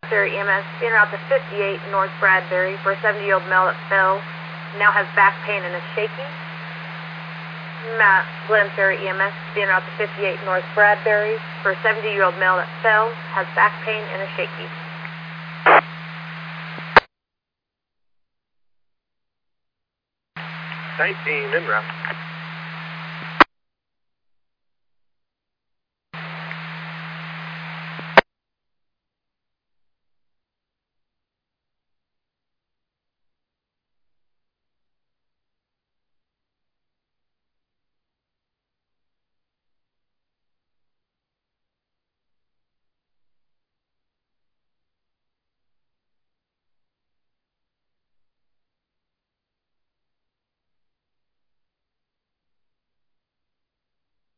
Surrey EMS, being out to 58 North Bradbury for a 70-year-old male that fell, now has back pain and is shaky. Matt Glen Surrey EMS, being out to 58 North Bradbury for a 70-year-old male that fell, has back pain and is shaky. 19 en route.